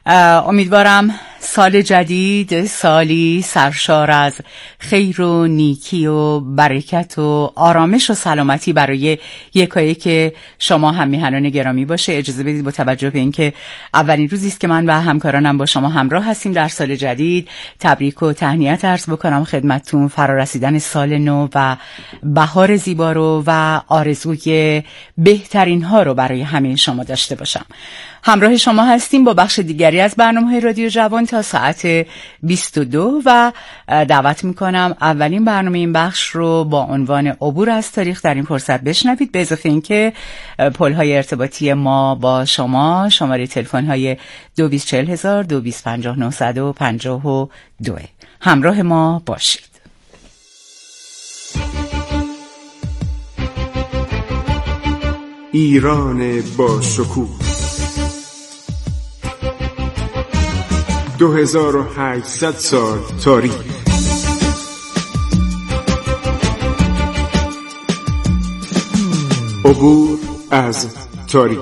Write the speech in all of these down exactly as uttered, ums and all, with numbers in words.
امیدوارم سال جدید سالی سرشار از خیر و نیکی و برکت و آرامش و سلامتی برای یکایک شما هم میهنان گرامی باشه. اجازه بدید با توجه به اینکه اولین روزی است که من و همکارانم با شما همراه هستیم در سال جدید، تبریک و تهنیت عرض بکنم خدمتتون فرارسیدن سال نو و بهار زیبا رو و آرزوی بهترین ها رو برای همه شما داشته باشم. همراه شما هستیم با بخش دیگری از برنامه رادیو جوان تا ساعت بیست و دو و دعوت میکنم اولین برنامه این بخش رو با عنوان عبور از تاریخ در این فرصت بشنوید، به اضافه اینکه پل‌های ارتباطی ما با شما شماره تلفن‌های دو بیست چهل هزار دو بیست پنجاه نهصد و پنجاه و دو. همراه ما باشید. ایران با شکوه دو هزار و هشتصد سال تاریخ. عبور از تاریخ.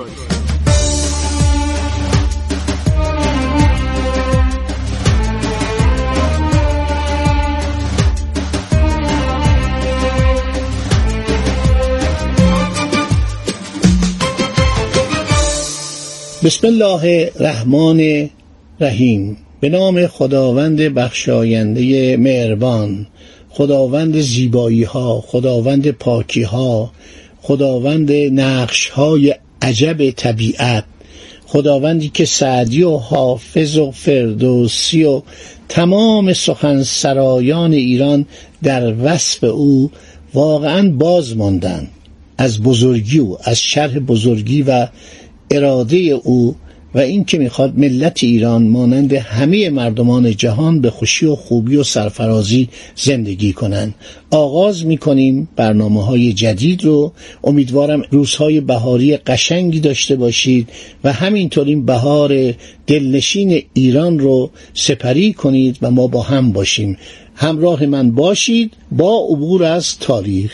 بسم الله الرحمن الرحیم. به نام خداوند بخشاینده مهربان، خداوند زیبایی ها، خداوند پاکی ها، خداوند نقش های عجب طبیعت، خداوندی که سعدی و حافظ و فردوسی و تمام سخنسرایان ایران در وصف او واقعا باز ماندند از بزرگی او، از شرح بزرگی و اراده او و این که میخواد ملت ایران مانند همه مردمان جهان به خوشی و خوبی و سرفرازی زندگی کنند. آغاز میکنیم برنامه‌های جدید رو. امیدوارم روزهای بهاری قشنگی داشته باشید و همینطور این بهار دلنشین ایران رو سپری کنید و ما با هم باشیم. همراه من باشید با عبور از تاریخ.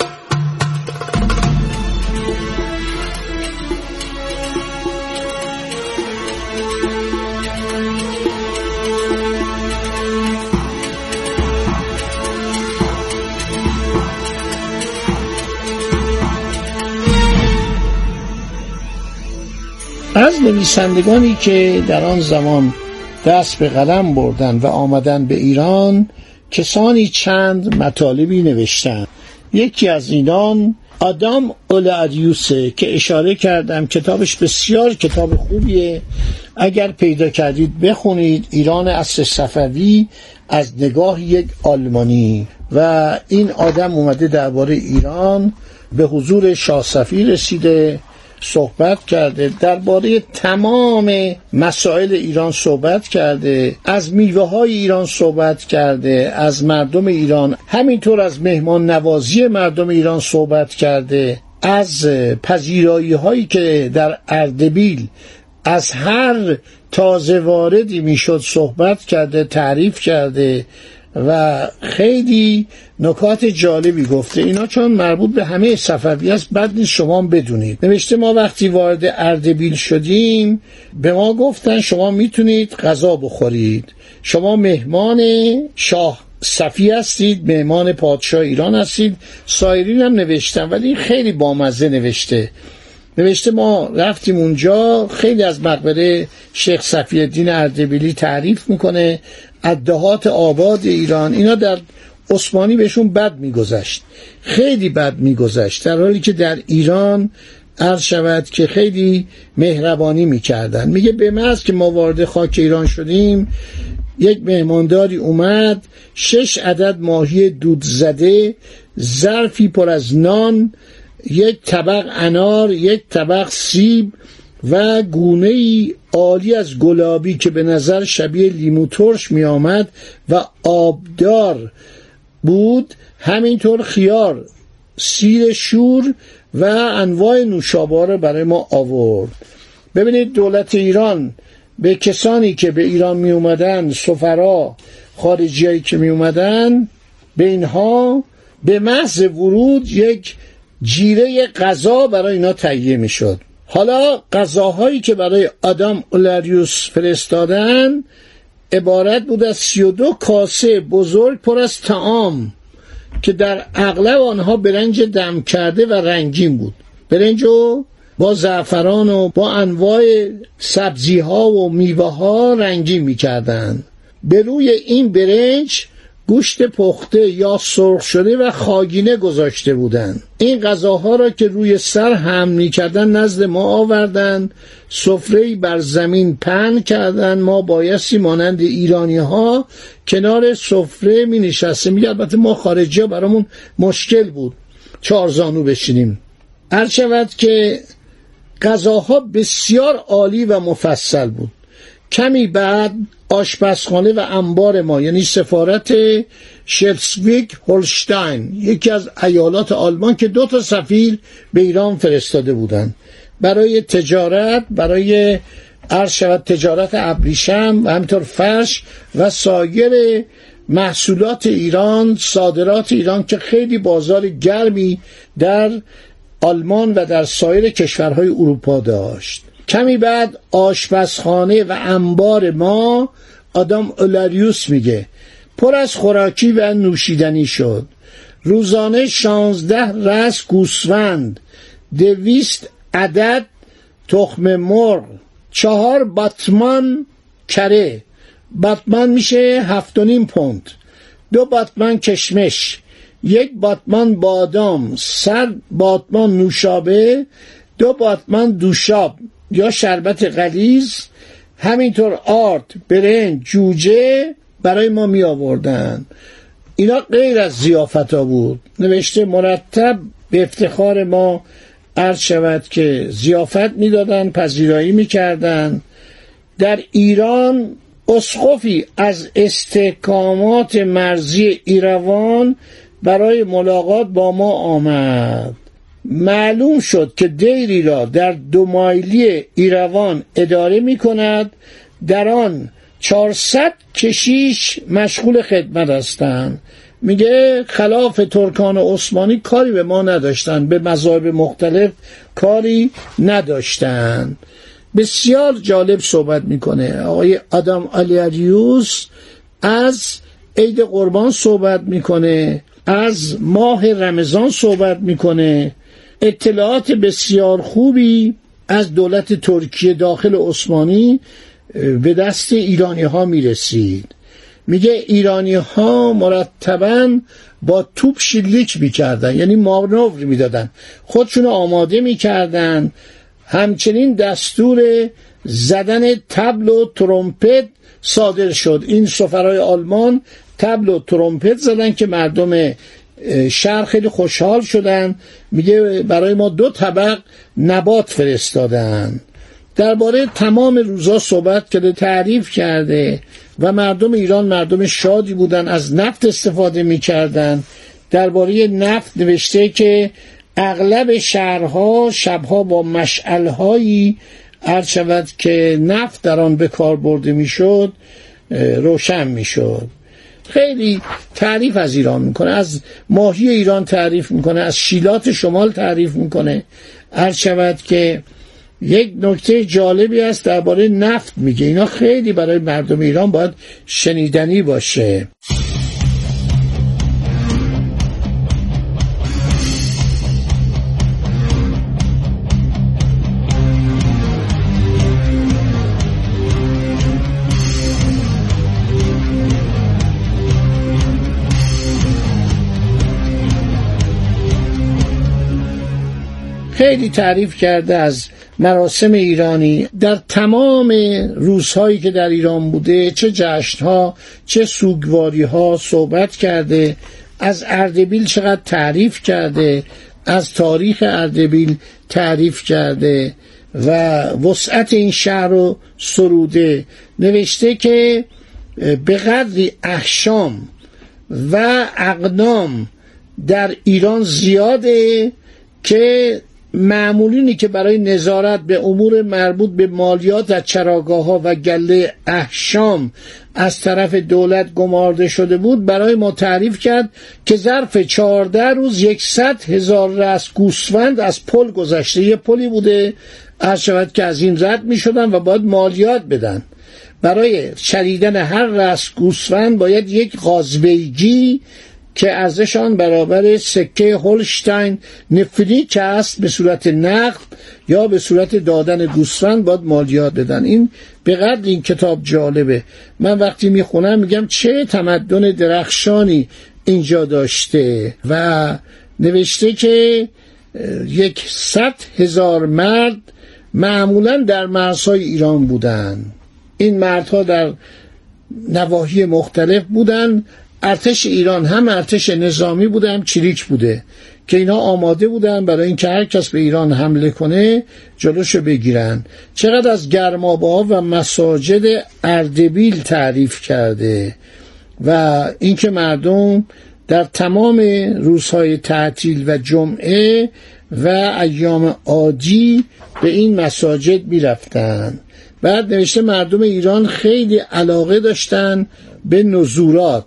از نویسندگانی که در آن زمان دست به قلم بردن و آمدن به ایران کسانی چند مطالبی نوشتند. یکی از اینان آدام اولادیوسه که اشاره کردم، کتابش بسیار کتاب خوبیه، اگر پیدا کردید بخونید. ایران عصر صفوی از نگاه یک آلمانی. و این آدم اومده درباره ایران به حضور شاه صفی رسیده، صحبت کرده، درباره تمام مسائل ایران صحبت کرده، از میوه های ایران صحبت کرده، از مردم ایران، همینطور از مهمان نوازی مردم ایران صحبت کرده، از پذیرایی هایی که در اردبیل از هر تازه واردی میشد صحبت کرده، تعریف کرده و خیلی نکات جالبی گفته. اینا چون مربوط به همه صفوی است بد نیست شما بدونید. نوشته ما وقتی وارد اردبیل شدیم به ما گفتن شما میتونید غذا بخورید، شما مهمان شاه صفی هستید، مهمان پادشاه ایران هستید. سایرین هم نوشتن ولی خیلی بامزه نوشته. نوشته ما رفتیم اونجا، خیلی از مقبره شیخ صفی الدین اردبیلی تعریف میکنه، ادهات آباد ایران. اینا در عثمانی بهشون بد میگذشت، خیلی بد میگذشت، در حالی که در ایران عرض شود که خیلی مهربانی میکردن. میگه به محض که ما وارد خاک ایران شدیم یک مهمانداری اومد، شش عدد ماهی دود زده، ظرفی پر از نان، یک طبق انار، یک طبق سیب و گونه‌ای عالی از گلابی که به نظر شبیه لیمو ترش می آمد و آبدار بود، همینطور خیار، سیر شور و انواع نوشابه برای ما آورد. ببینید دولت ایران به کسانی که به ایران می اومدن، سفرا خارجیایی که می اومدن، به اینها به محض ورود یک جیره غذا برای اینا تهیه می شد. حالا غذاهایی که برای آدم اولاریوس فرستادن عبارت بود از سی و دو کاسه بزرگ پر از طعام که در اغلب آنها برنج دم کرده و رنگین بود. برنج رو با زعفران و با انواع سبزی ها و میوه ها رنگین می کردن. به روی این برنج گوشت پخته یا سرخ شده و خاگینه گذاشته بودند. این غذاها را که روی سر حمل می‌کردند نزد ما آوردند، سفره‌ای بر زمین پهن کردند. ما بایستی مانند ایرانی‌ها کنار سفره می‌نشستیم. میگه البته ما خارجی‌ها برامون مشکل بود چهار زانو بشینیم. عرض شود که غذاها بسیار عالی و مفصل بود. کمی بعد آشپزخانه و انبار ما، یعنی سفارت شلزویگ هولشتاین، یکی از ایالات آلمان که دو تا سفیر به ایران فرستاده بودند برای تجارت، برای عرض شود تجارت ابریشم و همینطور فرش و سایر محصولات ایران، صادرات ایران که خیلی بازار گرمی در آلمان و در سایر کشورهای اروپا داشت. کمی بعد آشپزخانه و انبار ما، آدم اولاریوس میگه، پر از خوراکی و نوشیدنی شد. روزانه شانزده رأس گوسفند، دویست عدد تخم مرغ، چهار باتمان کره، باتمان میشه هفت و نیم پوند، دو باتمان کشمش، یک باتمان بادام، صد باتمان نوشابه، دو باتمان دوشاب یا شربت غلیظ، همینطور آرد، برنج، جوجه برای ما می آوردن. اینا غیر از ضیافت ها بود. نوشته مرتب به افتخار ما عرض شود که ضیافت می دادن، پذیرایی می کردن. در ایران اسقفی از استحکامات مرزی ایروان برای ملاقات با ما آمد. معلوم شد که دیری را در دو مایلی ایروان اداره می کند. در آن چهارصد کشیش مشغول خدمت هستند. میگه خلاف ترکان عثمانی کاری به ما نداشتند، به مذاهب مختلف کاری نداشتند. بسیار جالب صحبت میکنه آقای آدم اولاریوس. از عید قربان صحبت میکنه، از ماه رمضان صحبت میکنه. اطلاعات بسیار خوبی از دولت ترکیه داخل عثمانی به دست ایرانی ها میرسید. میگه ایرانی ها مرتباً با توپ شلیک میکردن، یعنی مانور میدادن، خودشون آماده میکردن. همچنین دستور زدن طبل و ترومپت صادر شد. این سفرای آلمان طبل و ترومپت زدن که مردم شهر خیلی خوشحال شدن. میگه برای ما دو طبق نبات فرستادن. درباره تمام روزا صحبت کرده، تعریف کرده و مردم ایران مردم شادی بودن، از نفت استفاده میکردن. درباره نفت نوشته که اغلب شهرها شبها با مشعلهایی عرض شود که نفت در آن به کار برده میشد روشن میشد. خیلی تعریف از ایران میکنه، از ماهی ایران تعریف میکنه، از شیلات شمال تعریف میکنه. عرض شود که یک نکته جالبی است درباره نفت میگه. اینا خیلی برای مردم ایران باید شنیدنی باشه. خیلی تعریف کرده از مراسم ایرانی. در تمام روزهایی که در ایران بوده، چه جشنها چه سوگواریها صحبت کرده. از اردبیل چقدر تعریف کرده، از تاریخ اردبیل تعریف کرده و وسعت این شهر رو سروده. نوشته که به قدری احشام و اقنام در ایران زیاده که معمولینی که برای نظارت به امور مربوط به مالیات از چراگاه‌ها و گله احشام از طرف دولت گمارده شده بود برای ما تعریف کرد که ظرف چهارده روز یکصد هزار رأس گوسفند از پل گذشته. یه پلی بوده عرض شود که از این رد می شدن و باید مالیات بدن. برای شریدن هر رأس گوسفند باید یک قازبیگی که ارزشش برابر سکه هولشتاین نفریک است به صورت نقد یا به صورت دادن گوسفند باید مالیات بدن. این به قدر این کتاب جالبه. من وقتی میخونم میگم چه تمدن درخشانی اینجا داشته. و نوشته که یک صد هزار مرد معمولا در مرزهای ایران بودن. این مردها در نواحی مختلف بودن. ارتش ایران هم ارتش نظامی بوده هم چریک بوده که اینا آماده بودن برای اینکه هر کس به ایران حمله کنه جلوشو بگیرن. چقدر از گرمابه‌ها و مساجد اردبیل تعریف کرده و اینکه مردم در تمام روزهای تعطیل و جمعه و ایام عادی به این مساجد میرفتن. بعد نوشته مردم ایران خیلی علاقه داشتن به نذورات،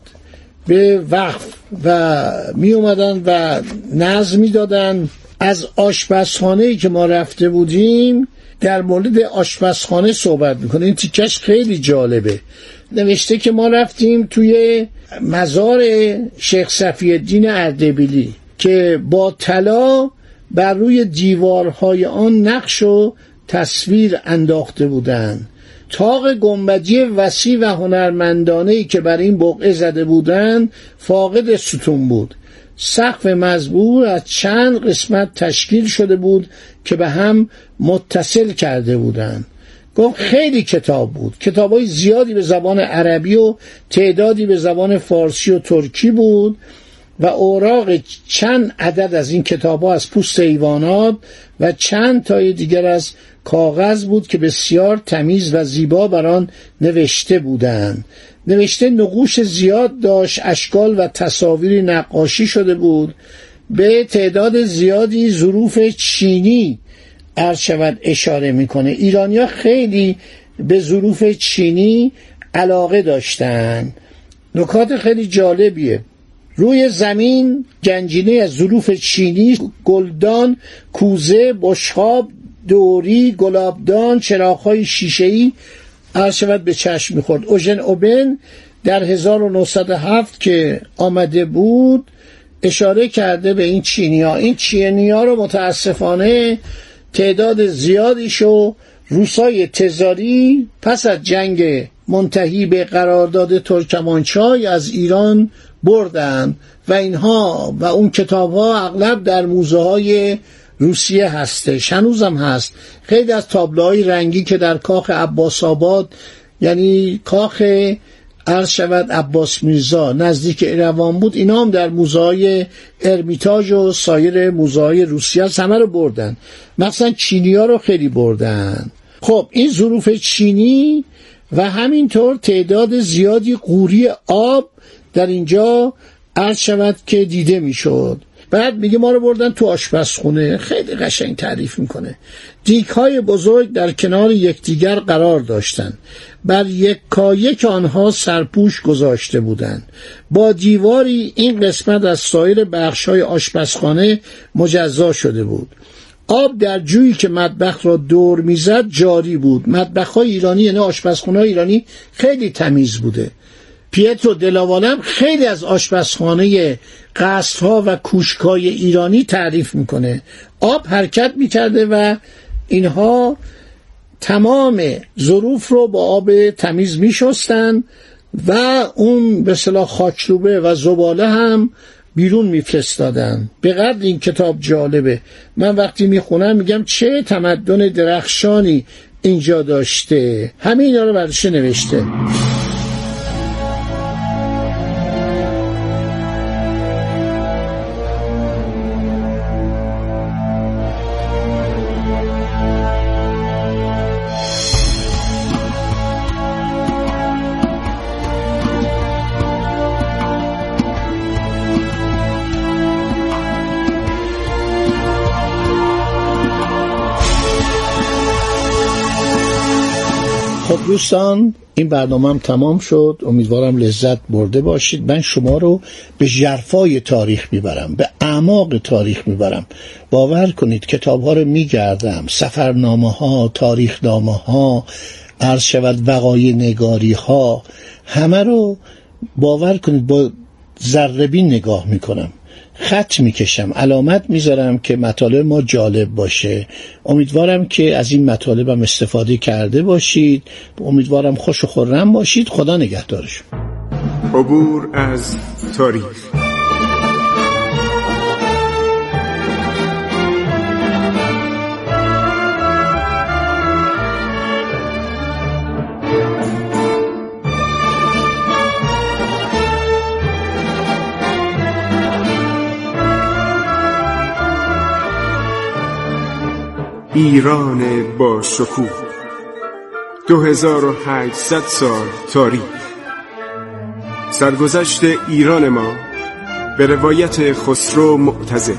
به وقف و می اومدن و نظم می دادن. از آشپزخانه‌ای که ما رفته بودیم در مورد آشپزخانه صحبت میکنه. این تیکش خیلی جالبه. نوشته که ما رفتیم توی مزار شیخ صفی الدین اردبیلی که با طلا بر روی دیوارهای آن نقش و تصویر انداخته بودند. طاق گنبدی وسیع و هنرمندانه‌ای که بر این بقعه زده بودند فاقد ستون بود. سقف مزبور از چند قسمت تشکیل شده بود که به هم متصل کرده بودند. گفت خیلی کتاب بود. کتابای زیادی به زبان عربی و تعدادی به زبان فارسی و ترکی بود و اوراق چند عدد از این کتاب‌ها از پوست حیوانات و چند تای دیگر از کاغذ بود که بسیار تمیز و زیبا بر آن نوشته بودند. نوشته نقوش زیاد داشت، اشکال و تصاویری نقاشی شده بود. به تعداد زیادی ظروف چینی عرض شود اشاره میکنه. ایرانی‌ها خیلی به ظروف چینی علاقه داشتند. نکات خیلی جالبیه. روی زمین گنجینه از ظروف چینی، گلدان، کوزه، بشقاب، دوری، گلابدان، چراغ‌های شیشه‌ای عرض شود به چشم می‌خورد. اوژن اوبن در هزار و نهصد و هفت که آمده بود اشاره کرده به این چینی‌ها. این چینی‌ها رو متاسفانه تعداد زیادیشو روسای تزاری پس از جنگ منتهی به قرارداد ترکمانچای از ایران بردن و اینها و اون کتاب‌ها اغلب در موزه‌های روسیه هستش، هنوزم هست. خیلی از تابلوهای رنگی که در کاخ عباس آباد، یعنی کاخ عرض شود عباس میرزا نزدیک ایروان بود، اینا هم در موزه‌های ارمیتاژ و سایر موزه‌های روسیه همه رو بردن. مثلا چینی‌ها رو خیلی بردن. خب این ظروف چینی و همینطور تعداد زیادی قوری آب در اینجا عرض شود که دیده میشد. بعد میگه ما رو بردن تو آشپزخونه. خیلی قشنگ تعریف میکنه. دیگ‌های بزرگ در کنار یکدیگر قرار داشتند. بر یک کایک آنها سرپوش گذاشته بودند. با دیواری این قسمت از سایر بخش‌های آشپزخانه مجزا شده بود. آب در جویی که مطبخ را دور میزد جاری بود. مطبخ‌های ایرانی یعنی آشپزخانه‌های ایرانی خیلی تمیز بوده. پیترو دلاوالم خیلی از آشپزخانه قصرها و کوشک‌های ایرانی تعریف میکنه. آب حرکت میکرده و اینها تمام ظروف رو با آب تمیز میشستن و اون به اصطلاح خاکروبه و زباله هم بیرون میفرستادن. به قدر این کتاب جالبه. من وقتی میخونم میگم چه تمدن درخشانی اینجا داشته. همه اینا رو برش نوشته. دوستان این برنامه هم تمام شد. امیدوارم لذت برده باشید. من شما رو به ژرفای تاریخ میبرم، به اعماق تاریخ میبرم. باور کنید کتاب ها رو میگردم، سفرنامه ها، تاریخ نامه ها، عرض شود وقایع نگاری ها، همه رو باور کنید با ذره‌بین نگاه میکنم، خط میکشم، علامت میذارم که مطالب ما جالب باشه. امیدوارم که از این مطالبم استفاده کرده باشید. امیدوارم خوش و خرم باشید. خدا نگهدارشون. عبور از تاریخ. ایران با شکوه، دو هزار و هشتصد سال تاریخ. سرگذشت ایران ما به روایت خسرو معتضد.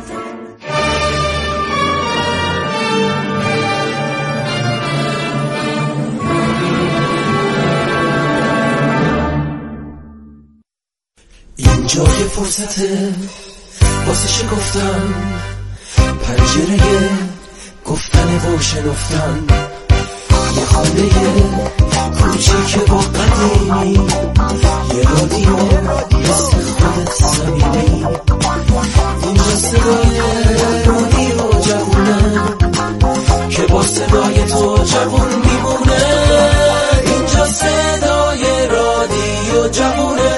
اینجا یه فرصته واسه شکفتن، پنجره گفتن و شنفتن، یه خونه کوچیک با قدیمی، یه رادیو مثل خودت زمینی. اینجا صدای رادیو جوونه که با صدای تو جوون میمونه. اینجا صدای رادیو جوونه،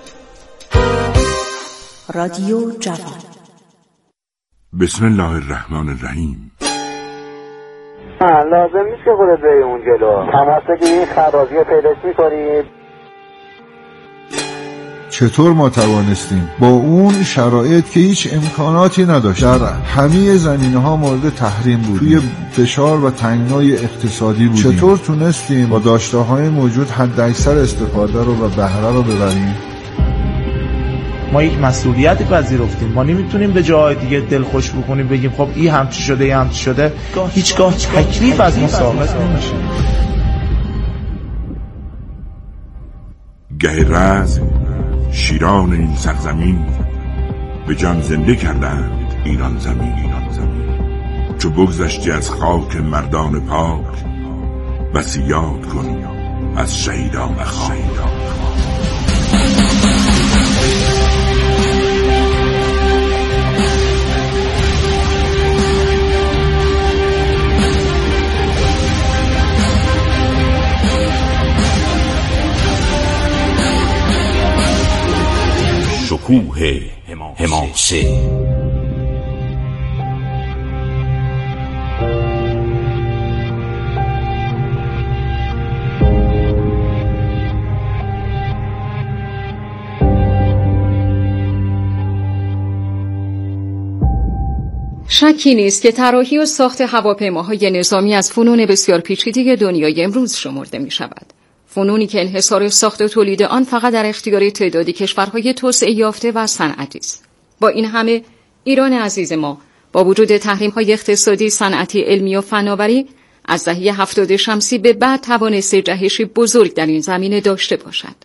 رادیو جوان. بسم الله الرحمن الرحیم. لازم نیست که خودت بری اون جلو، تماس بگیری، خرابی پیداش میکنید. چطور ما توانستیم با اون شرایط که هیچ امکاناتی نداشت، در همه زمینه ها مورد تحریم بود، توی فشار و تنگنای اقتصادی بودیم، چطور تونستیم با داشته های موجود حد اکثر استفاده رو و بهره رو ببریم؟ ما یک مسئولیتی پذیرفتیم. ما نمیتونیم به جای دیگه دلخوش بکنیم بگیم خب این هم چی شده این هم چی شده. هیچگاه تکلیف از ما ساقط نمیشه. گه رزم شیران این سرزمین به جان زنده کردند ایران زمین. ایران زمین چو بگذشتی از خاک مردان پاک، بسی یاد کن از شهیدان خاک. شکوه حماسه. شکی نیست که طراحی و ساخت هواپیماهای نظامی از فنون بسیار پیچیده دنیای امروز شمرده می شود. فنونی که انحصار ساخت و تولید آن فقط در اختیار تعدادی کشورهای توسعه یافته و صنعتی است. با این همه ایران عزیز ما با وجود تحریم‌های اقتصادی، صنعتی، علمی و فناوری از دهه هفتاد شمسی به بعد توانسته جهشی بزرگ در این زمینه داشته باشد.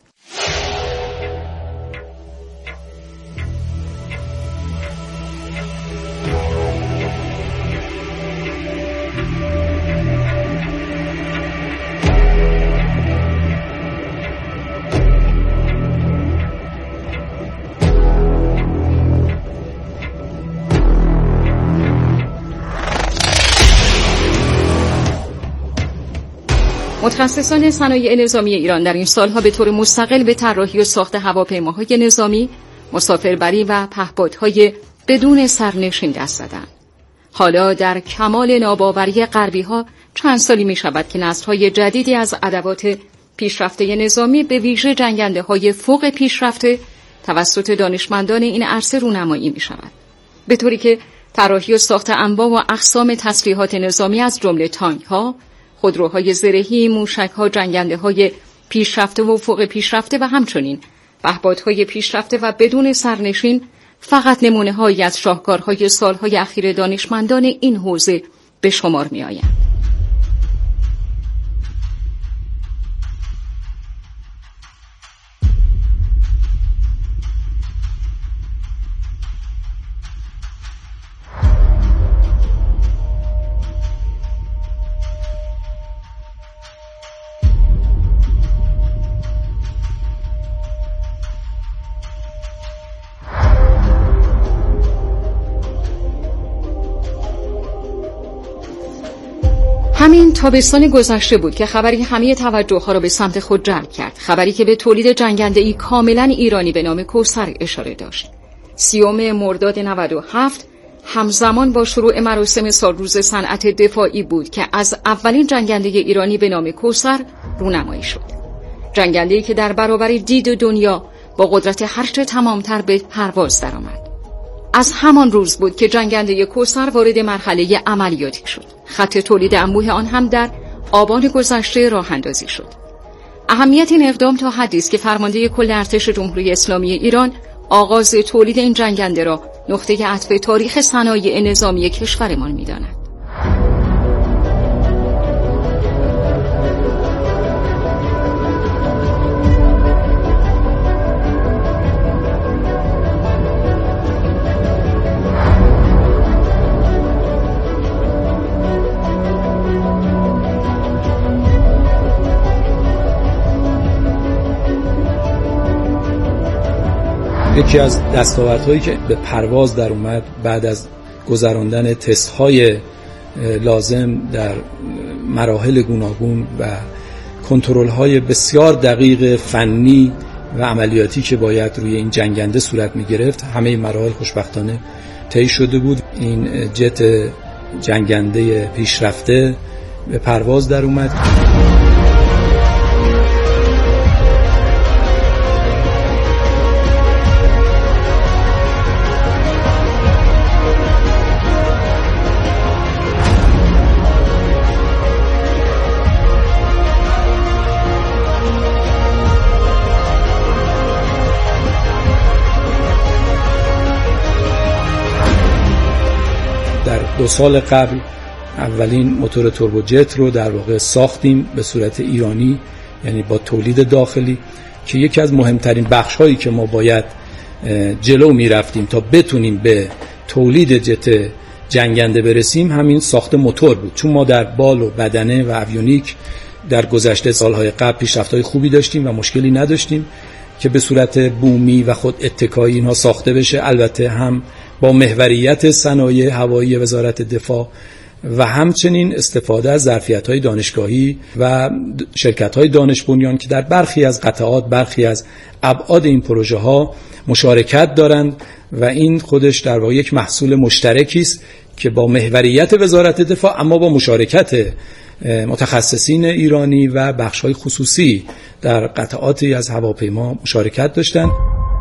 متخصصان صنایع نظامی ایران در این سالها به طور مستقل به طراحی و ساخت هواپیماهای نظامی، مسافربری و پهپادهای بدون سرنشین دست زدند. حالا در کمال ناباوری غربی‌ها چند سالی می شود که نسل‌های جدیدی از ادوات پیشرفته نظامی به ویژه جنگنده‌های فوق پیشرفته توسط دانشمندان این عرصه رونمایی می شود. به طوری که طراحی و ساخت انواع و اقسام تسلیحات نظامی از جمله تانک‌ها، خودروهای زرهی، موشک‌ها، جنگنده‌های پیشرفته و فوق پیشرفته و همچنین پهپادهای پیشرفته و بدون سرنشین فقط نمونه‌هایی از شاهکارهای سالهای اخیر دانشمندان این حوزه به شمار می‌آیند. همین تابستان گذشته بود که خبری همه توجه ها را به سمت خود جلب کرد، خبری که به تولید جنگنده‌ای کاملا ایرانی به نام کوثر اشاره داشت. سیوم مرداد نود و هفت همزمان با شروع مراسم سالروز صنعت دفاعی بود که از اولین جنگنده ایرانی به نام کوثر رونمایی شد. جنگنده‌ای که در برابر دید دنیا با قدرت هرچه تمامتر به پرواز درآمد. از همان روز بود که جنگنده کوثر وارد مرحله عملیاتی شد. خط تولید انبوه آن هم در آبان گذشته راه اندازی شد. اهمیت این اقدام تا حدی است که فرمانده کل ارتش جمهوری اسلامی ایران آغاز تولید این جنگنده را نقطه عطف تاریخ صنایع نظامی کشورمان می‌داند. یکی از دستاوردهایی که به پرواز در اومد بعد از گذراندن تست‌های لازم در مراحل گوناگون و کنترل‌های بسیار دقیق فنی و عملیاتی که باید روی این جنگنده صورت می‌گرفت، همه مراحل خوشبختانه طی شده بود. این جت جنگنده پیشرفته به پرواز در اومد. در دو سال قبل اولین موتور توربوجت رو در واقع ساختیم به صورت ایرانی، یعنی با تولید داخلی، که یکی از مهمترین بخش‌هایی که ما باید جلو می‌رفتیم تا بتونیم به تولید جت جنگنده برسیم همین ساخت موتور بود، چون ما در بال و بدنه و اویونیک در گذشته سالهای قبل پیشرفت‌های خوبی داشتیم و مشکلی نداشتیم که به صورت بومی و خود اتکایی اینها ساخته بشه، البته هم با محوریت صنایع هوایی وزارت دفاع و همچنین استفاده از ظرفیت‌های دانشگاهی و شرکت‌های دانش بنیان که در برخی از قطعات، برخی از ابعاد این پروژه‌ها مشارکت دارند و این خودش در واقع یک محصول مشترکی است که با محوریت وزارت دفاع اما با مشارکت متخصصین ایرانی و بخش‌های خصوصی در قطعاتی از هواپیما مشارکت داشتند.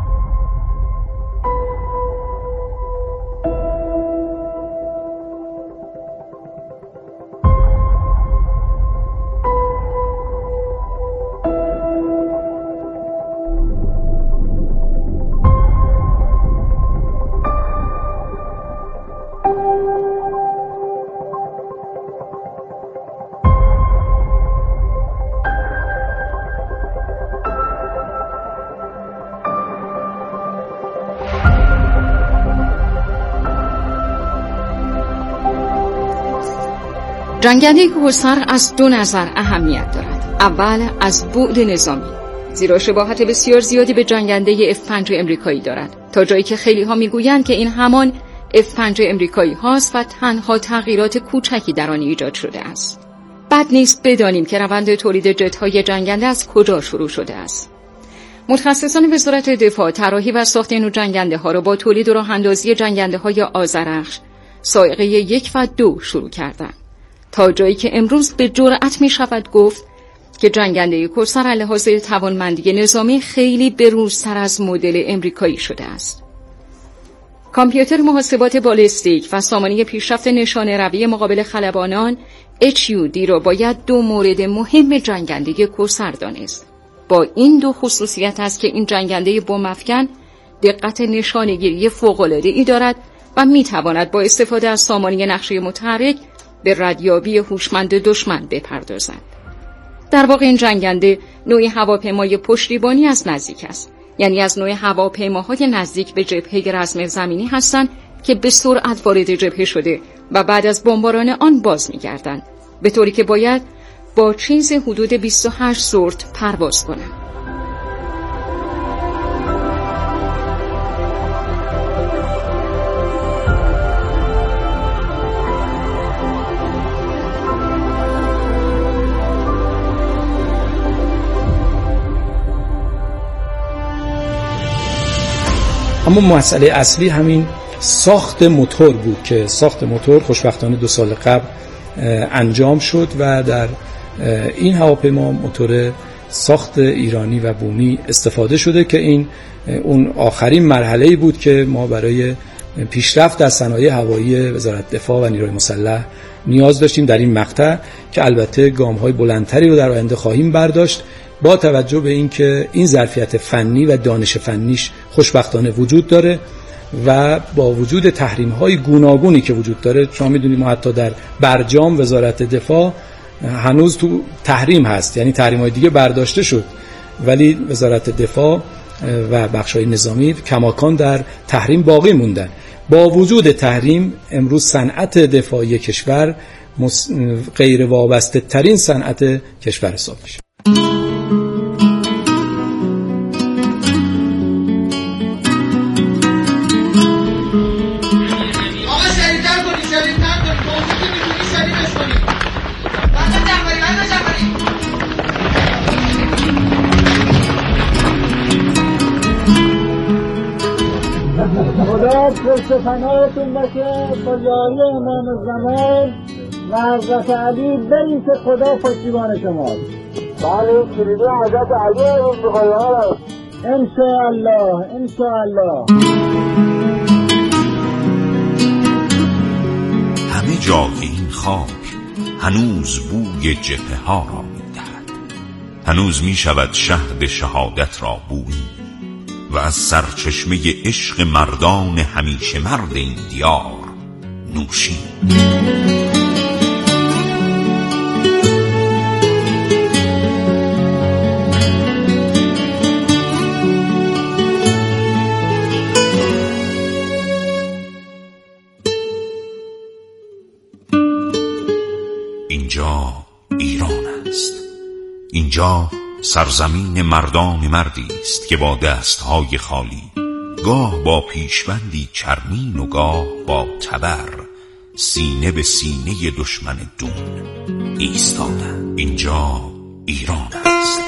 جنگنده کوثر از دو نظر اهمیت دارد. اول از بعد نظامی، زیرا شباهت بسیار زیادی به جنگنده اف پنج امریکایی دارد، تا جایی که خیلی ها میگویند که این همان اف پنج امریکایی هاست و تنها تغییرات کوچکی در آن ایجاد شده است. بد نیست بدانیم که روند تولید جت های جنگنده از کجا شروع شده است. متخصصان وزارت دفاع طراحی و ساخت این جنگنده ها را با تولید و راه اندازی جنگنده های آذرخش سائقه یک و دو شروع کردند، تا جایی که امروز به جرأت می شود گفت که جنگنده کوثر از لحاظ توانمندی نظامی خیلی بروزتر از مدل امریکایی شده است. کامپیوتر محاسبات بالستیک و سامانه پیشرفت نشانه روی مقابل خلبانان اچ یو دی را باید دو مورد مهم جنگنده کوثر دانست. با این دو خصوصیت است که این جنگنده بمب افکن دقت نشانه‌گیری فوق‌العاده‌ای دارد و می تواند با استفاده از سامانه نقشه متحرک به ردیابی هوشمند دشمن بپردازد. در واقع این جنگنده نوعی هواپیمای پشتیبانی از نزدیک است، یعنی از نوع هواپیماهای نزدیک به جبهه رزم زمینی هستند که به سرعت وارد جبهه شده و بعد از بمباران آن باز می‌گردند، به طوری که باید با چیز حدود بیست و هشت سورت پرواز کنند. اما مسئله اصلی همین ساخت موتور بود که ساخت موتور خوشبختانه دو سال قبل انجام شد و در این هواپیما موتور ساخت ایرانی و بومی استفاده شده که این اون آخرین مرحله‌ای بود که ما برای پیشرفت در صنایع هوایی وزارت دفاع و نیروی مسلح نیاز داشتیم در این مقطع که البته گام‌های بلندتری رو در آینده خواهیم برداشت با توجه به اینکه این ظرفیت فنی و دانش فنیش خوشبختانه وجود داره و با وجود تحریم‌های گوناگونی که وجود داره. شما می‌دونید ما حتی در برجام وزارت دفاع هنوز تو تحریم هست، یعنی تحریم‌های دیگه برداشته شد ولی وزارت دفاع و بخش‌های نظامی کماکان در تحریم باقی موندن. با وجود تحریم امروز صنعت دفاعی کشور غیر وابسته ترین صنعت کشور حساب میشه. خدا پشت پناهتون باشه با یاری امام زمان و حضرت علی بریم که خدا پشتیبان شماست. بله کلیدی حضرت علی رو می‌خوایم ها. انشاءالله انشاءالله. همه جای این خاک هنوز بوی جبهه ها را می‌دهد. هنوز می‌شود شهد شهادت را بویی و از سرچشمه عشق مردان همیشه مرد این دیار نوشی. اینجا ایران است. اینجا سرزمین مردان مردی است که با دستهای خالی، گاه با پیشبندی چرمین و گاه با تبر، سینه به سینه دشمن دون ایستادند. اینجا ایران است.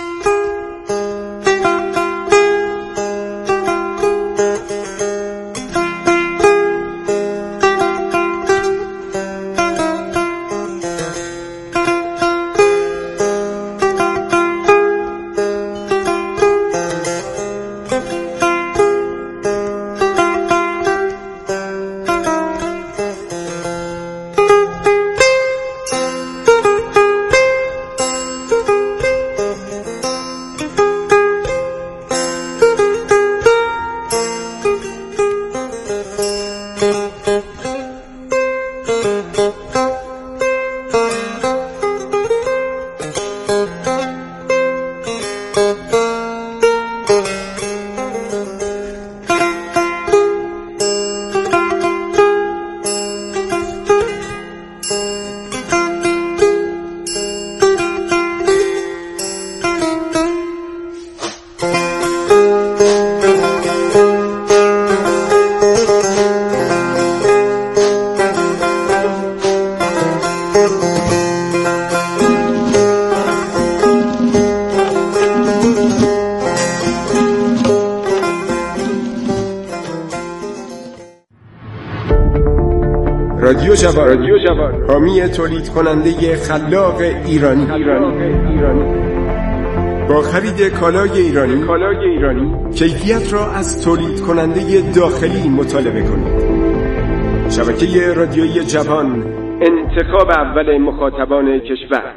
رادیو جوان، رادیو جوان، حامی تولید کننده خلاق ایرانی. با خرید کالای ایرانی، کالای ایرانی کیفیت را از تولید کننده داخلی مطالبه کنید. شبکه رادیویی جوان، انتخاب اول مخاطبان کشور.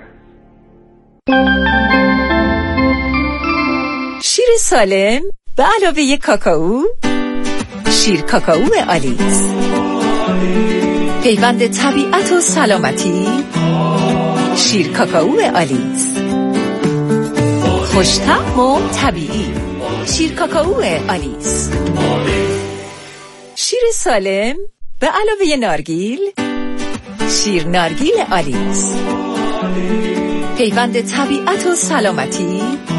شیر سالم به علاوه کاکائو، شیر کاکائو آلیس، پیوند طبیعت و سلامتی. شیر کاکائو آلیس، خوش‌طعم و طبیعی. شیر کاکائو آلیس، شیر سالم به علاوه نارگیل. شیر نارگیل آلیس، پیوند طبیعت و سلامتی.